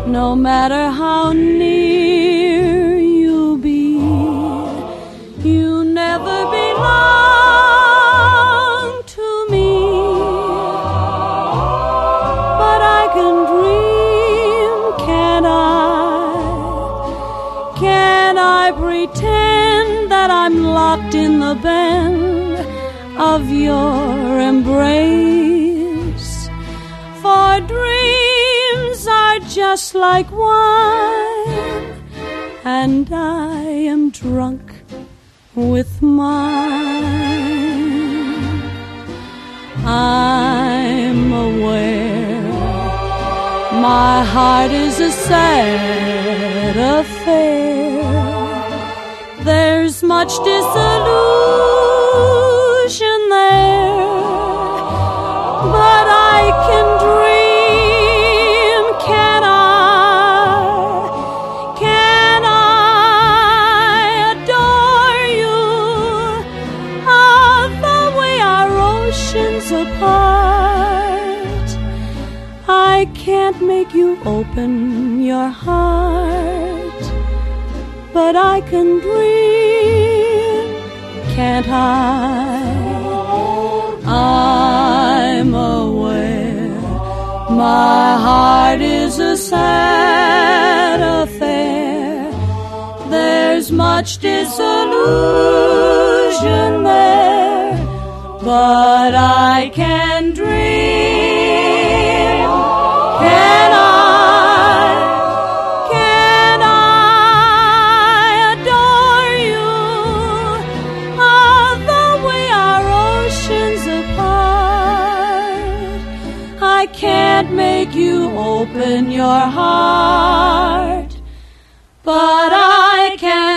no matter how near you be, you never belong to me. But I can dream, can't I? Can I pretend that I'm locked in the bend of your embrace? For dreams are just like wine, and I am drunk with mine. I'm aware my heart is a sad affair. There's much disillusion there, but I can dream, can I? Can I adore you of the way our oceans apart? I can't make you open your heart, but I can dream, can't I? I'm aware my heart is a sad affair. There's much disillusion there, but I can dream, can I? Can I adore you of the way our oceans apart? I can't make you open your heart, but I can